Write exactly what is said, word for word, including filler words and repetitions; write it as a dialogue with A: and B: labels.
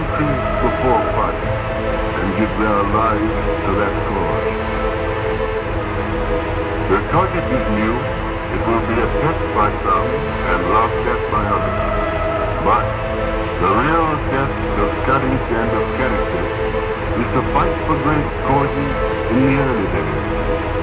A: country before Christ and give their lives to that cause. The target is new. It will be attacked by some and laughed at by others. But the real test of courage and of character is to fight for great causes in the early days.